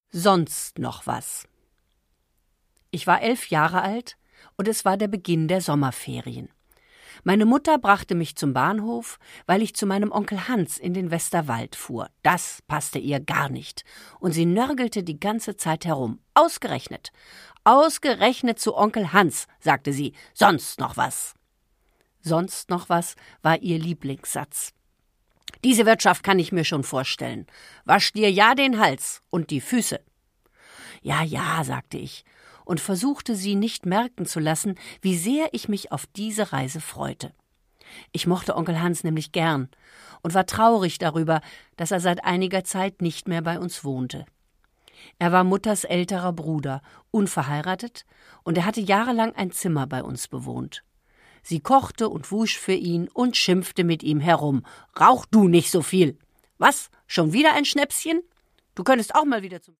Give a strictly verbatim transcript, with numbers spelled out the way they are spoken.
Sonst noch was. Ich war elf Jahre alt und es war der Beginn der Sommerferien. Meine Mutter brachte mich zum Bahnhof, weil ich zu meinem Onkel Hans in den Westerwald fuhr. Das passte ihr gar nicht. Und sie nörgelte die ganze Zeit herum. Ausgerechnet. Ausgerechnet zu Onkel Hans, sagte sie. Sonst noch was. Sonst noch was war ihr Lieblingssatz. Diese Wirtschaft kann ich mir schon vorstellen. Wasch dir ja den Hals und die Füße. Ja, ja, sagte ich und versuchte sie nicht merken zu lassen, wie sehr ich mich auf diese Reise freute. Ich mochte Onkel Hans nämlich gern und war traurig darüber, dass er seit einiger Zeit nicht mehr bei uns wohnte. Er war Mutters älterer Bruder, unverheiratet, und er hatte jahrelang ein Zimmer bei uns bewohnt. Sie kochte und wusch für ihn und schimpfte mit ihm herum. »Rauch du nicht so viel!« »Was, schon wieder ein Schnäpschen? Du könntest auch mal wieder zum